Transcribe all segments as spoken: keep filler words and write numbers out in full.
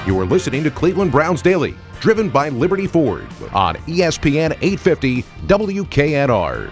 You are listening to Cleveland Browns Daily, driven by Liberty Ford on E S P N eight fifty W K N R.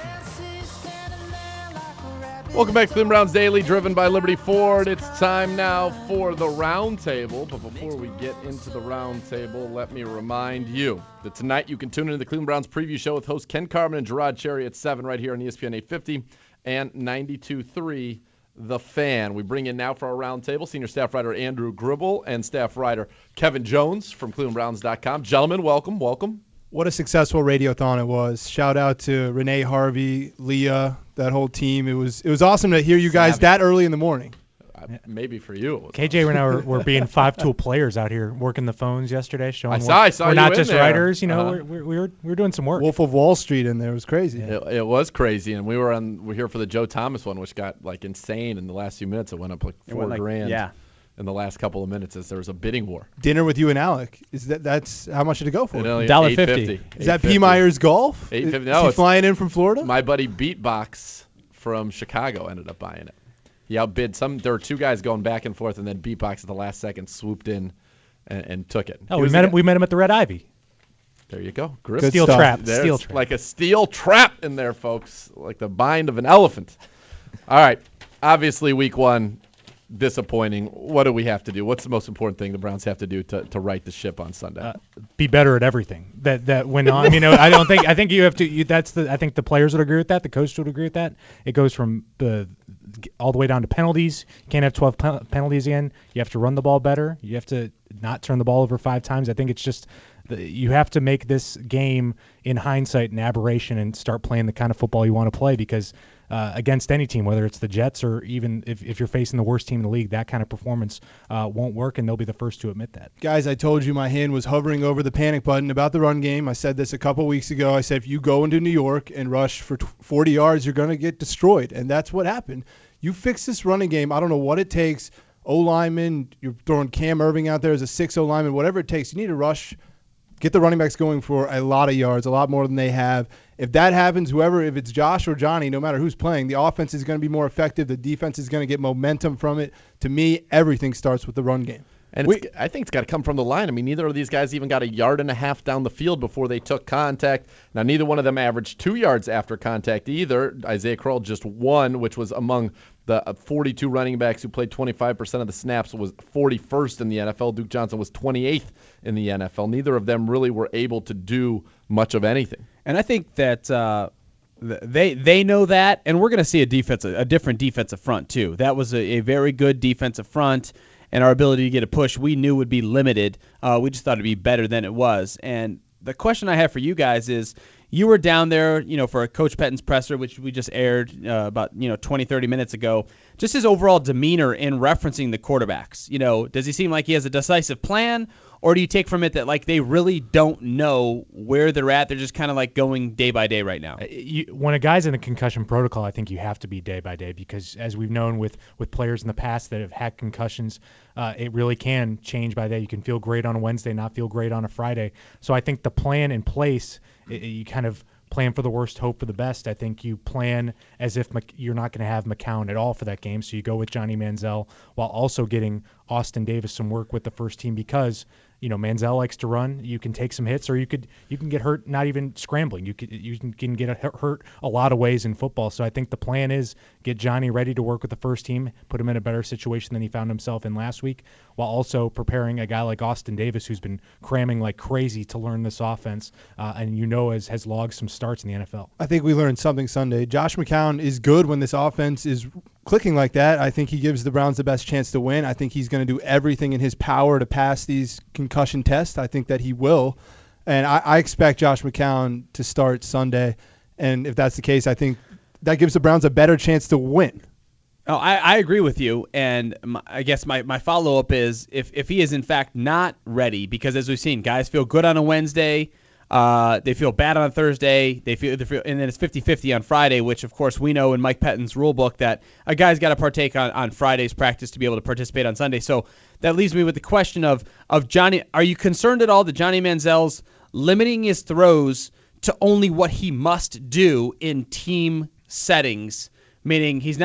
Welcome back to Cleveland Browns Daily, driven by Liberty Ford. It's time now for the round table. But before we get into the round table, let me remind you that tonight you can tune into the Cleveland Browns preview show with hosts Ken Carman and Gerard Cherry at seven right here on E S P N eight fifty and ninety-two point three The Fan. We bring in now for our round table senior staff writer Andrew Gribble and staff writer Kevin Jones from Cleveland Browns dot com. Gentlemen, welcome, welcome. What a successful radiothon it was. Shout out to Renee Harvey, Leah, that whole team. It was it was awesome to hear you guys Savage. that early in the morning. Uh, maybe for you. K J and I were, were being five-tool players out here working the phones yesterday, showing I saw, I saw we're you not in just there. writers. You know, uh-huh. we're, we're, we were we were doing some work. Wolf of Wall Street in there. It was crazy. It, it was crazy, and we were on. We're here for the Joe Thomas one, which got like insane in the last few minutes. It went up like four like, grand. Yeah. In the last couple of minutes, as there was a bidding war. Dinner with you and Alec. Is that that's how much did it go for? one dollar fifty. Is that P. Myers Golf? eight fifty. Is No, he it's flying in from Florida? My buddy Beatbox from Chicago ended up buying it. He outbid some. There were two guys going back and forth, and then Beatbox at the last second swooped in and, and took it. Oh, He we was met a him. guy- We met him at the Red Ivy. There you go. Grip. Good Steel stuff. trap. There's Steel trap. like a steel trap in there, folks, like the bind of an elephant. All right. Obviously, week one, disappointing. What do we have to do? What's the most important thing the Browns have to do to, to right the ship on Sunday? Uh, be better at everything that that went on. You know, I don't think I think you have to. You, that's the. I think the players would agree with that. The coach would agree with that. It goes from the all the way down to penalties. You can't have twelve pen- penalties again. You have to run the ball better. You have to not turn the ball over five times. I think it's just the, you have to make this game in hindsight an aberration and start playing the kind of football you want to play because. Uh, against any team, whether it's the Jets or even if, if you're facing the worst team in the league, that kind of performance uh, won't work, and they'll be the first to admit that. Guys, I told you my hand was hovering over the panic button about the run game. I said this a couple weeks ago. I said if you go into New York and rush for forty yards, you're going to get destroyed, and that's what happened. You fix this running game. I don't know what it takes. O-lineman, you're throwing Cam Irving out there as a six O-lineman, whatever it takes. You need to rush, get the running backs going for a lot of yards, a lot more than they have. If that happens, whoever, if it's Josh or Johnny, no matter who's playing, the offense is going to be more effective. The defense is going to get momentum from it. To me, everything starts with the run game. And it's, I think it's got to come from the line. I mean, neither of these guys even got a yard and a half down the field before they took contact. Now, neither one of them averaged two yards after contact either. Isaiah Crowell just one, which was among the forty-two running backs who played twenty-five percent of the snaps, was forty-first in the N F L. Duke Johnson was twenty-eighth in the N F L. Neither of them really were able to do much of anything. And I think that uh, they they know that, and we're going to see a defense, a different defensive front too. That was a, a very good defensive front, and our ability to get a push we knew would be limited. Uh, we just thought it'd be better than it was. And the question I have for you guys is, you were down there, you know, for Coach Pettin's presser, which we just aired uh, about, you know, twenty, thirty minutes ago. Just his overall demeanor in referencing the quarterbacks. You know, does he seem like he has a decisive plan, or do you take from it that, like, they really don't know where they're at? They're just kind of, like, going day by day right now. You, when a guy's in a concussion protocol, I think you have to be day by day because, as we've known with, with players in the past that have had concussions, uh, it really can change by day. You can feel great on a Wednesday, not feel great on a Friday. So I think the plan in place, it, you kind of plan for the worst, hope for the best. I think you plan as if Mc, you're not going to have McCown at all for that game, so you go with Johnny Manziel while also getting Austin Davis some work with the first team because – you know, Manziel likes to run. You can take some hits, or you could you can get hurt not even scrambling. You could you can, can get hurt a lot of ways in football. So I think the plan is get Johnny ready to work with the first team, put him in a better situation than he found himself in last week, while also preparing a guy like Austin Davis who's been cramming like crazy to learn this offense, uh, and you know has has logged some starts in the N F L. I think we learned something Sunday. Josh McCown is good when this offense is clicking like that. I think he gives the Browns the best chance to win. I think he's going to do everything in his power to pass these concussion tests. I think that he will. And I, I expect Josh McCown to start Sunday. And if that's the case, I think that gives the Browns a better chance to win. Oh, I, I agree with you. And my, I guess my, my follow-up is if, if he is, in fact, not ready, because as we've seen, guys feel good on a Wednesday. Uh, they feel bad on Thursday. They feel, they feel, and then it's fifty-fifty on Friday, which, of course, we know in Mike Pettin's rule book that a guy's got to partake on, on Friday's practice to be able to participate on Sunday. So that leaves me with the question of, of Johnny. Are you concerned at all that Johnny Manziel's limiting his throws to only what he must do in team settings, meaning he's not –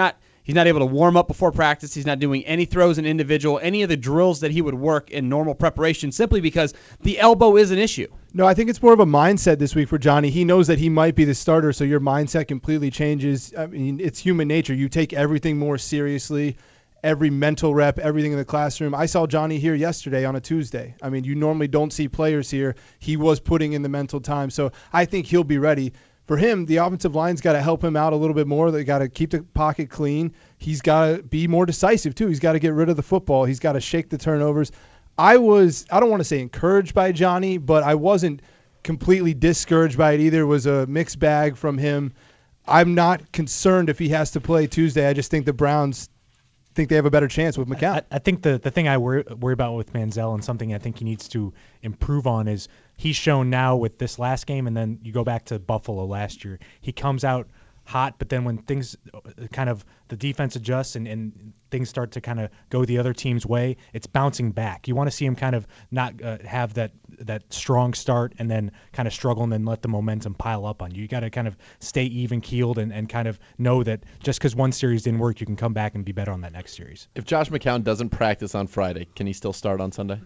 He's not able to warm up before practice. He's not doing any throws in individual, any of the drills that he would work in normal preparation, simply because the elbow is an issue. No, I think it's more of a mindset this week for Johnny. He knows that he might be the starter, so your mindset completely changes. I mean, it's human nature. You take everything more seriously, every mental rep, everything in the classroom. I saw Johnny here yesterday on a Tuesday. I mean, you normally don't see players here. He was putting in the mental time, so I think he'll be ready. For him, the offensive line's got to help him out a little bit more. They got to keep the pocket clean. He's got to be more decisive, too. He's got to get rid of the football. He's got to shake the turnovers. I was, I don't want to say encouraged by Johnny, but I wasn't completely discouraged by it either. It was a mixed bag from him. I'm not concerned if he has to play Tuesday. I just think the Browns think they have a better chance with McCown. I, I think the, the thing I worry, worry about with Manziel, and something I think he needs to improve on, is he's shown now with this last game, and then you go back to Buffalo last year. He comes out hot, but then when things kind of the defense adjusts and, and things start to kind of go the other team's way, it's bouncing back. You want to see him kind of not uh, have that that strong start and then kind of struggle and then let the momentum pile up on you. You got to kind of stay even keeled and, and kind of know that just because one series didn't work, you can come back and be better on that next series. If Josh McCown doesn't practice on Friday, can he still start on Sunday?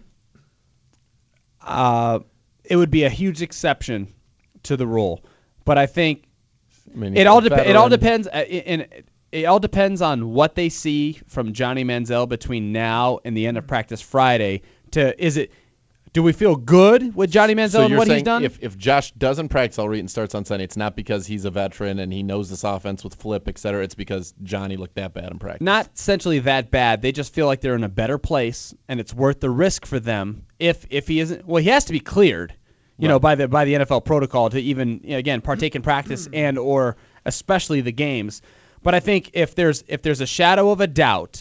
Uh, it would be a huge exception to the rule, but I think I mean, it all dep- it all depends. Uh, in, it all depends on what they see from Johnny Manziel between now and the end of practice Friday. To is it? Do we feel good with Johnny Manziel so and what he's done? If if Josh doesn't practice all week and starts on Sunday, it's not because he's a veteran and he knows this offense with Flip, et cetera. It's because Johnny looked that bad in practice. Not essentially that bad. They just feel like they're in a better place, and it's worth the risk for them. If if he isn't, well, he has to be cleared, you right. know, by the by the N F L protocol to even you know, again partake in practice and or especially the games. But I think if there's if there's a shadow of a doubt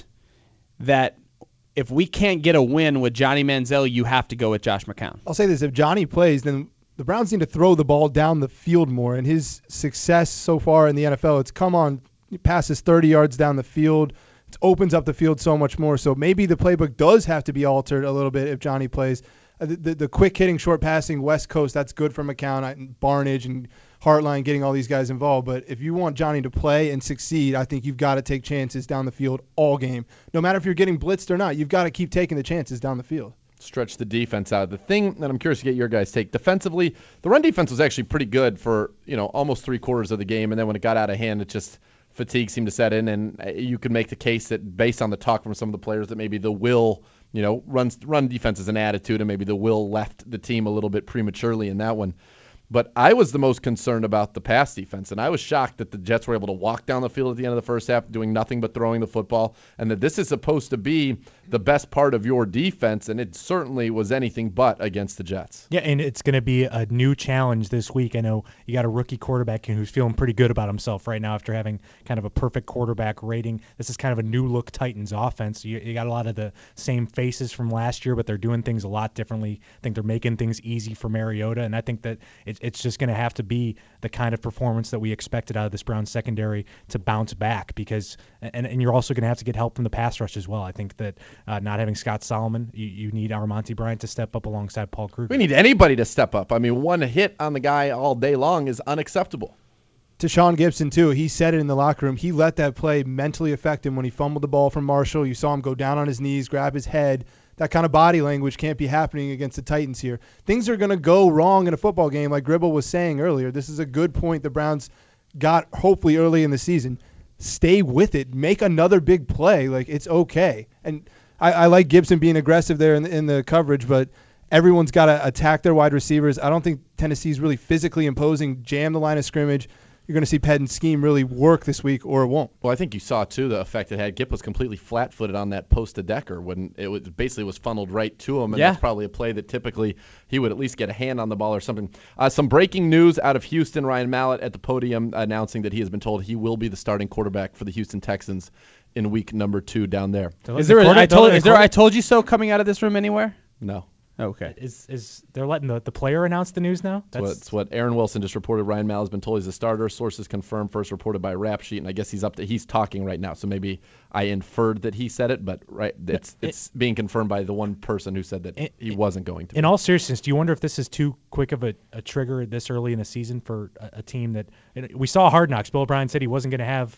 that if we can't get a win with Johnny Manziel, you have to go with Josh McCown. I'll say this. If Johnny plays, then the Browns need to throw the ball down the field more. And his success so far in the N F L, it's come on, he passes thirty yards down the field. It opens up the field so much more. So maybe the playbook does have to be altered a little bit if Johnny plays. Uh, the, the, the quick hitting, short passing, West Coast, that's good for McCown and Barnage and Hartline getting all these guys involved. But if you want Johnny to play and succeed, I think you've got to take chances down the field all game. No matter if you're getting blitzed or not, you've got to keep taking the chances down the field. Stretch the defense out. The thing that I'm curious to get your guys' take, defensively, the run defense was actually pretty good for you know almost three quarters of the game, and then when it got out of hand, it just fatigue seemed to set in, and you could make the case that based on the talk from some of the players that maybe the will, you know, runs run defense is an attitude, and maybe the will left the team a little bit prematurely in that one. But I was the most concerned about the pass defense, and I was shocked that the Jets were able to walk down the field at the end of the first half doing nothing but throwing the football, and that this is supposed to be the best part of your defense, and it certainly was anything but against the Jets. Yeah, and it's going to be a new challenge this week. I know you got a rookie quarterback who's feeling pretty good about himself right now after having kind of a perfect quarterback rating. This is kind of a new-look Titans offense. You, you got a lot of the same faces from last year, but they're doing things a lot differently. I think they're making things easy for Mariota, and I think that it, it's just going to have to be the kind of performance that we expected out of this Browns secondary to bounce back because and, and you're also going to have to get help from the pass rush as well. I think that uh, not having Scott Solomon, you, you need Armonte Bryant to step up alongside Paul Kruger. We need anybody to step up. I mean, one hit on the guy all day long is unacceptable. To Sean Gibson, too, he said it in the locker room. He let that play mentally affect him when he fumbled the ball from Marshall. You saw him go down on his knees, grab his head. That kind of body language can't be happening against the Titans here. Things are going to go wrong in a football game, like Gribble was saying earlier. This is a good point the Browns got hopefully early in the season. Stay with it. Make another big play. Like, it's okay. And I, I like Gibson being aggressive there in the, in the coverage, but everyone's got to attack their wide receivers. I don't think Tennessee's really physically imposing, jam the line of scrimmage. You're going to see Pettin's scheme really work this week, or it won't. Well, I think you saw, too, the effect it had. Gip was completely flat-footed on that post to Decker when it was basically was funneled right to him, and yeah. that's probably a play that typically he would at least get a hand on the ball or something. Uh, some breaking news out of Houston. Ryan Mallett at the podium announcing that he has been told he will be the starting quarterback for the Houston Texans in week number two down there. Is there a, I told, is there I told you so coming out of this room anywhere? No. Okay. Is is they're letting the, the player announce the news now? That's, That's what, what Aaron Wilson just reported. Ryan Mallett has been told he's a starter. Sources confirmed, first reported by Rap Sheet, and I guess he's up to he's talking right now. So maybe I inferred that he said it, but right, it's it, it's being confirmed by the one person who said that it, he wasn't going to. In all seriousness, do you wonder if this is too quick of a, a trigger this early in the season for a, a team that we saw Hard Knocks? Bill O'Brien said he wasn't going to have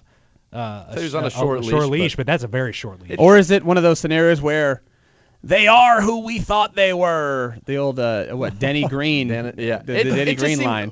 uh, So he was on a sh- short leash, leash, but- but that's a very short leash. Or is it one of those scenarios where they are who we thought they were? The old uh, what Denny Green, Dan- yeah. the, It- the Denny it just Green seemed- line.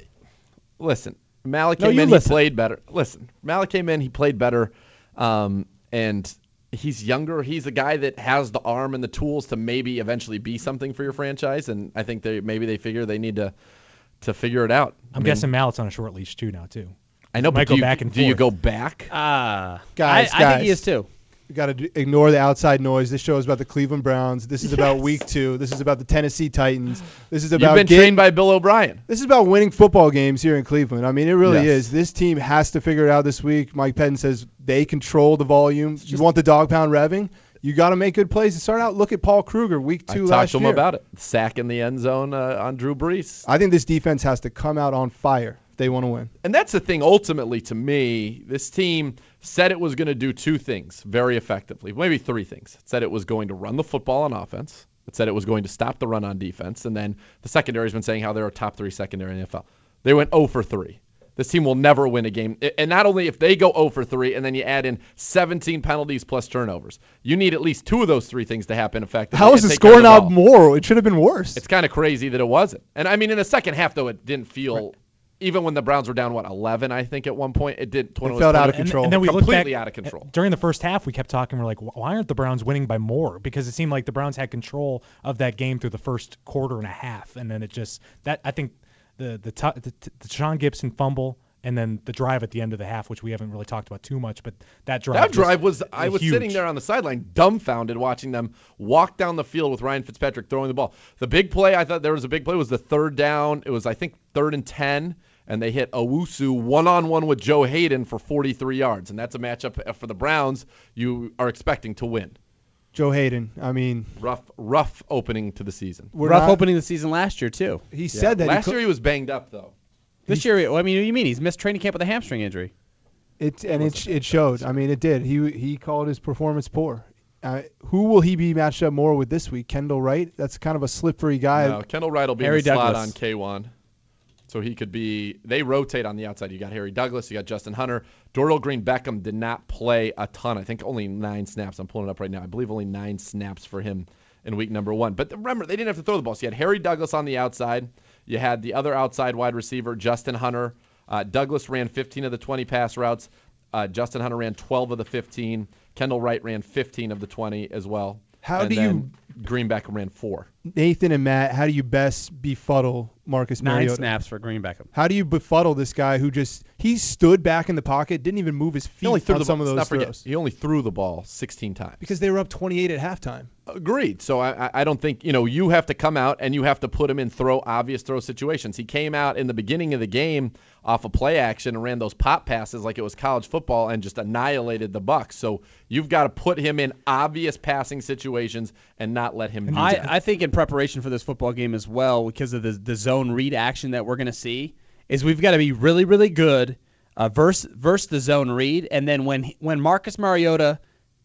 Listen, Malik No, came you in, listen. he played better. Listen, Malik came in, he played better, um, and he's younger. He's a guy that has the arm and the tools to maybe eventually be something for your franchise, and I think they maybe they figure they need to to figure it out. I'm I mean, guessing Malik's on a short leash too now too. I know, Might but go do you, back and do you forth. go back? Ah, Guys, I, I think guys. he is too. You got to ignore the outside noise. This show is about the Cleveland Browns. This is about Yes. week two. This is about the Tennessee Titans. This is You've about been get- trained by Bill O'Brien. This is about winning football games here in Cleveland. I mean, it really Yes. is. This team has to figure it out this week. Mike Pettin says they control the volume. You want the dog pound revving? You got to make good plays to start out. Look at Paul Kruger, week I two talked last to him year. about it. Sack in the end zone uh, on Drew Brees. I think this defense has to come out on fire if they want to win. And that's the thing, ultimately, to me, this team said it was going to do two things very effectively, maybe three things. It said it was going to run the football on offense. It said it was going to stop the run on defense. And then the secondary has been saying how they're a top three secondary in the N F L. They went zero for three. This team will never win a game. And not only if they go zero for three and then you add in seventeen penalties plus turnovers, you need at least two of those three things to happen effectively. How is and the take care of score the not ball. more? It should have been worse. It's kind of crazy that it wasn't. And I mean, in the second half, though, it didn't feel, even when the Browns were down, what, eleven, I think, at one point, it did. It felt out of And, control. and then we looked Completely back, out of control. During the first half, we kept talking. We're like, why aren't the Browns winning by more? Because it seemed like the Browns had control of that game through the first quarter and a half, and then it just that I think the the the, the, the Sean Gibson fumble. And then the drive at the end of the half, which we haven't really talked about too much, but that drive. That drive was, I was huge. sitting there on the sideline, dumbfounded, watching them walk down the field with Ryan Fitzpatrick throwing the ball. The big play, I thought there was a big play, was the third down. It was, I think, third and ten, and they hit Owusu one-on-one with Joe Hayden for forty-three yards. And that's a matchup for the Browns you are expecting to win. Joe Hayden. I mean, Rough, rough opening to the season. we're Rough not- opening the season last year too. He said that. Last he year he was banged up, though. This year, I mean, what do you mean? He's missed training camp with a hamstring injury. It and it it showed. I mean, it did. He he called his performance poor. Uh, who will he be matched up more with this week? Kendall Wright. That's kind of a slippery guy. No, Kendall Wright will be Harry in the slot Douglas. on K one. So he could be, they rotate on the outside. You got Harry Douglas, you got Justin Hunter. Dorial Green Beckham did not play a ton. I think only nine snaps. I'm pulling it up right now. I believe only nine snaps for him in week number one. But remember, they didn't have to throw the ball. So you had Harry Douglas on the outside. You had the other outside wide receiver, Justin Hunter. Uh, Douglas ran fifteen of the twenty pass routes. Uh, Justin Hunter ran twelve of the fifteen. Kendall Wright ran fifteen of the twenty as well. How and do then Green Beckham ran four. Nathan and Matt, how do you best befuddle Marcus Nine Mariota? snaps for Green Beckham. How do you befuddle this guy who just he stood back in the pocket, didn't even move his He feet only threw on the some ball. of let's those not forget, throws he only threw the ball sixteen times. because they were up twenty-eight at halftime. Agreed. So I, I- I don't think, you know, you have to come out and you have to put him in throw, obvious throw situations. He came out in the beginning of the game off a play action and ran those pop passes like it was college football and just annihilated the Bucs. So you've got to put him in obvious passing situations and not let him do I, that. I think in preparation for this football game as well, because of the the zone read action that we're going to see, is we've got to be really, really good uh, versus, versus the zone read. And then when when Marcus Mariota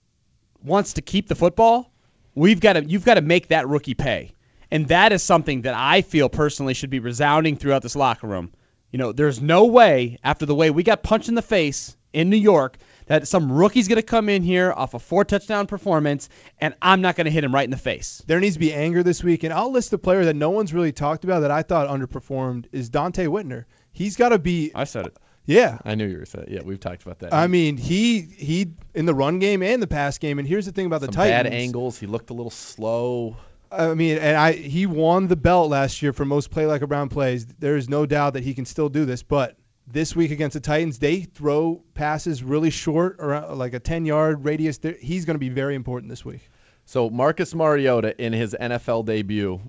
wants to keep the football, we've got to you've got to make that rookie pay. And that is something that I feel personally should be resounding throughout this locker room. You know, there's no way, after the way we got punched in the face in New York, that some rookie's going to come in here off a four-touchdown performance, and I'm not going to hit him right in the face. There needs to be anger this week, and I'll list a player that no one's really talked about that I thought underperformed is Dante Whitner. He's got to be, I said it. yeah. I knew you were saying, yeah, we've talked about that. I mean, he he in the run game and the pass game. And here's the thing about the Some Titans. bad angles. He looked a little slow. I mean, and I he won the belt last year for most play like a Brown plays. There is no doubt that he can still do this. But this week against the Titans, they throw passes really short, around like a ten-yard radius. They're- He's going to be very important this week. So Marcus Mariota in his N F L debut,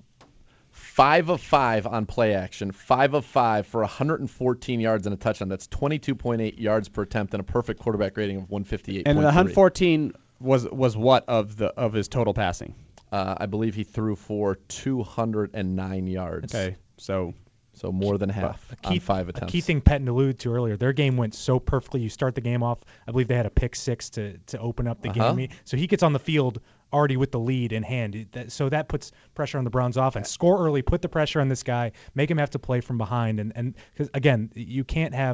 five of five on play action, five of five for one hundred fourteen yards and a touchdown. That's twenty-two point eight yards per attempt and a perfect quarterback rating of one fifty-eight. And the one fourteen was was what of the of his total passing? Uh, I believe he threw for two hundred nine yards. Okay, so So more than half A key, on five a attempts. key thing Pettin alluded to earlier, their game went so perfectly. You start the game off, I believe they had a pick six to, to open up the Uh-huh. game. So he gets on the field already with the lead in hand. It- that- So that puts pressure on the Browns offense. Score early, put the pressure on this guy, make him have to play from behind. And, and cause again, you can't have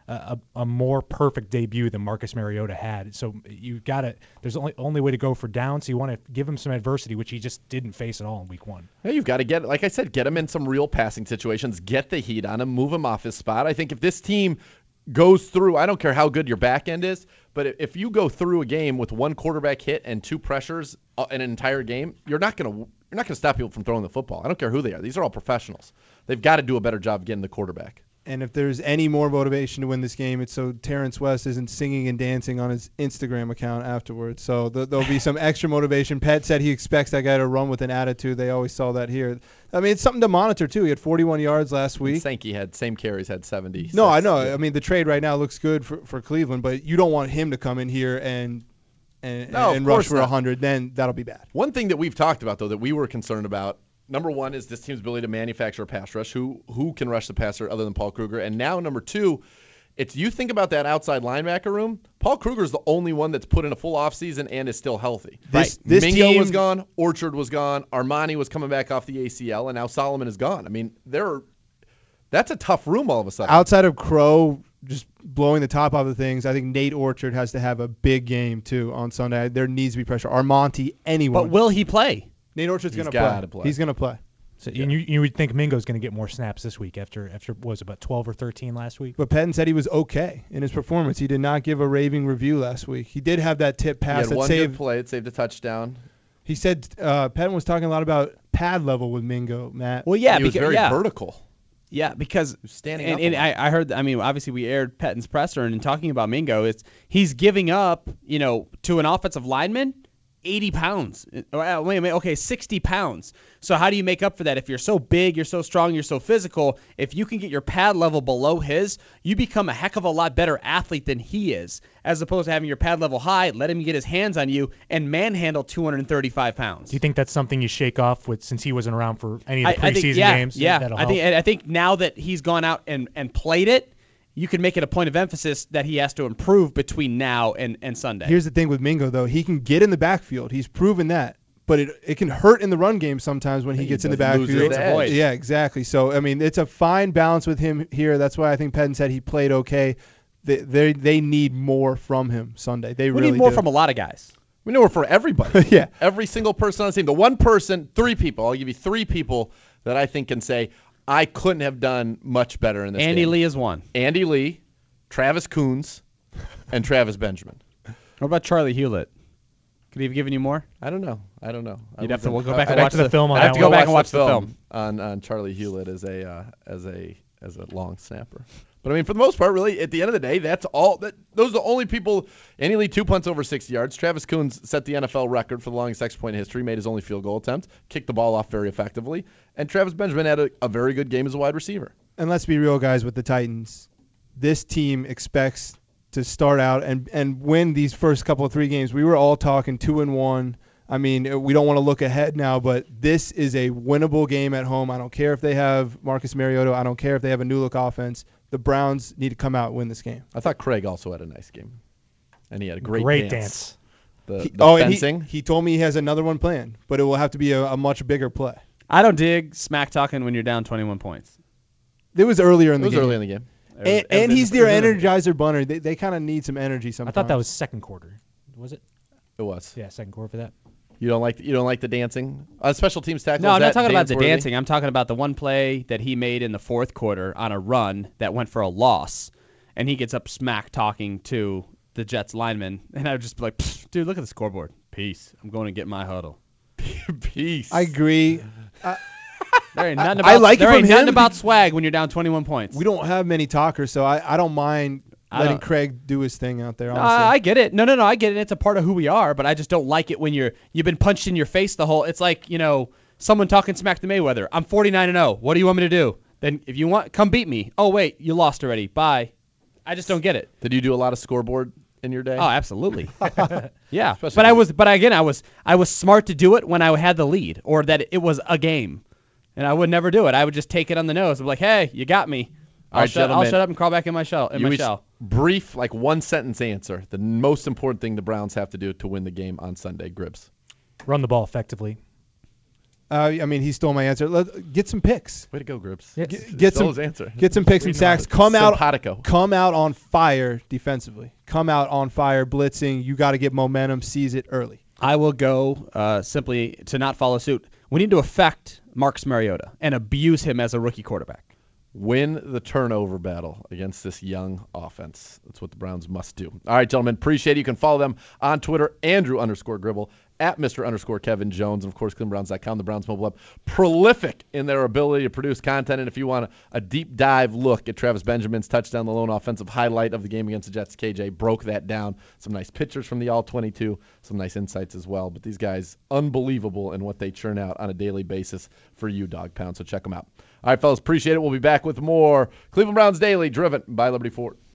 a, a more perfect debut than Marcus Mariota had. So you got to there's only only way to go for down. So you want to give him some adversity, which he just didn't face at all in week one. Yeah, you've got to get, like I said, get him in some real passing situations, get the heat on him, move him off his spot. I think if this team goes through, I don't care how good your back end is, but if you go through a game with one quarterback hit and two pressures in an entire game, you're not going to you're not going to stop people from throwing the football. I don't care who they are. These are all professionals. They've got to do a better job getting the quarterback. And if there's any more motivation to win this game, it's so Terrence West isn't singing and dancing on his Instagram account afterwards. So th- there'll be some extra motivation. Pet said he expects that guy to run with an attitude. They always saw that here. I mean, it's something to monitor, too. He had forty-one yards last week. Sankey had, same carries, had seventy. No, I know. I mean, the trade right now looks good for, for Cleveland, but you don't want him to come in here and and, no, and rush for not. one hundred. Then that'll be bad. One thing that we've talked about, though, that we were concerned about, number one is this team's ability to manufacture a pass rush. Who who can rush the passer other than Paul Kruger? And now number two, it's you think about that outside linebacker room. Paul Kruger is the only one that's put in a full offseason and is still healthy. This, right. this Mingo team, was gone. Orchard was gone. Armani was coming back off the A C L, and now Solomon is gone. I mean, they're that's a tough room all of a sudden. Outside of Crow just blowing the top off of things, I think Nate Orchard has to have a big game, too, on Sunday. There needs to be pressure. Armonte, anyone. But will he play? Nate Orchard's He's going gotta to play. He's going to play. So yeah. you, you would think Mingo's going to get more snaps this week after, after what was it, about twelve or thirteen last week? But Pettin said he was okay in his performance. He did not give a raving review last week. He did have that tip He pass had that one saved. good play. It saved a touchdown. He said uh, Pettin was talking a lot about pad level with Mingo, Matt. Well, yeah, he was because very yeah. vertical. Yeah, because standing and, up and a lot. I, I heard. I mean, obviously we aired Pettin's presser, and in talking about Mingo, it's he's giving up, you know, to an offensive lineman, eighty pounds. Uh, Wait a minute, okay, sixty pounds. So how do you make up for that? If you're so big, you're so strong, you're so physical, if you can get your pad level below his, you become a heck of a lot better athlete than he is, as opposed to having your pad level high, let him get his hands on you, and manhandle two hundred thirty-five pounds. Do you think that's something you shake off with since he wasn't around for any of the I, preseason I think, yeah, games? Yeah, That'll I think help? I think now that he's gone out and, and played it, you can make it a point of emphasis that he has to improve between now and, and Sunday. Here's the thing with Mingo, though. He can get in the backfield. He's proven that. But it it can hurt in the run game sometimes when he, He gets in the doesn't lose backfield. his edge. Yeah, exactly. So, I mean, it's a fine balance with him here. That's why I think Pettin said he played okay. They they, they need more from him Sunday. They we really need more do. from a lot of guys. We know we're for everybody. Yeah. Every single person on the team. The one person, three people. I'll give you three people that I think can say, I couldn't have done much better in this Andy game. Lee is one. Andy Lee, Travis Coons, and Travis Benjamin. What about Charlie Hewlett? Could he have given you more? I don't know. I don't know. I You'd have to wasn't- we'll go back I- and I'd watch to the film on I have that to go one. back and watch the film. film on, on Charlie Hewlett as a uh, as a as a long snapper. But I mean, for the most part, really, at the end of the day, that's all. That those are the only people. Andy Lee two punts over sixty yards. Travis Coons set the N F L record for the longest extra point in history. Made his only field goal attempt. Kicked the ball off very effectively. And Travis Benjamin had a, a very good game as a wide receiver. And let's be real, guys, with the Titans. This team expects to start out and, and win these first couple of three games. We were all talking two and one. I mean, we don't want to look ahead now, but this is a winnable game at home. I don't care if they have Marcus Mariota. I don't care if they have a new look offense. The Browns need to come out and win this game. I thought Craig also had a nice game, and he had a great, Great dance. The, He, the oh, and he, fencing. he told me he has another one planned, but it will have to be a, a much bigger play. I don't dig smack talking when you're down twenty-one points. It was earlier in it the was game. early in the game. And, It was- and it he's was- their it was- energizer bunny. They, they kind of need some energy sometimes. I thought that was second quarter. Was it? It was. Yeah, second quarter for that. You don't like you don't like the dancing? Uh, special teams tackle. No, is I'm not that talking about the dance-worthy? dancing. I'm talking about the one play that he made in the fourth quarter on a run that went for a loss, and he gets up smack talking to the Jets lineman, and I would just be like, dude, look at the scoreboard. Peace. I'm going to get my huddle. Peace. I agree. There ain't nothing I about, like it there from ain't nothing him. about swag when you're down twenty-one points. We don't have many talkers, so I, I don't mind I letting don't- Craig do his thing out there. No, Honestly. I get it. No, no, no. I get it. It's a part of who we are, but I just don't like it when you're you've been punched in your face the whole. It's like, you know, someone talking smack to Mayweather. I'm forty-nine and oh. What do you want me to do? Then if you want, come beat me. Oh wait, you lost already. Bye. I just don't get it. Did you do a lot of scoreboard in your day? Oh, absolutely. Yeah, Especially but I if- was, but again, I was, I was smart to do it when I had the lead, or that it was a game, and I would never do it. I would just take it on the nose. I'm like, hey, you got me. I'll, All right, shut, I'll gentlemen. shut up and crawl back in my shell. In You my each shell. brief, like one sentence answer. The most important thing the Browns have to do to win the game on Sunday, Gribbs. Run the ball effectively. Uh, I mean, he stole my answer. Let, get some picks. Way to go, Grips. Yeah. Get, get Stole some his answer. Get some picks and sacks. Come out. Simpatico. Come out on fire defensively. Come out on fire blitzing. You got to get momentum. Seize it early. I will go uh, simply to not follow suit. We need to affect Marcus Mariota and abuse him as a rookie quarterback. Win the turnover battle against this young offense. That's what the Browns must do. All right, gentlemen, appreciate it. You can follow them on Twitter, Andrew underscore Gribble, at Mister underscore Kevin Jones, and of course, Cleveland Browns dot com, the Browns mobile app. Prolific in their ability to produce content, and if you want a, a deep dive look at Travis Benjamin's touchdown, the lone offensive highlight of the game against the Jets, K J broke that down. Some nice pictures from the all twenty-two, some nice insights as well. But these guys, unbelievable in what they churn out on a daily basis for you, Dog Pound, so check them out. All right, fellas, appreciate it. We'll be back with more Cleveland Browns Daily, driven by Liberty Ford.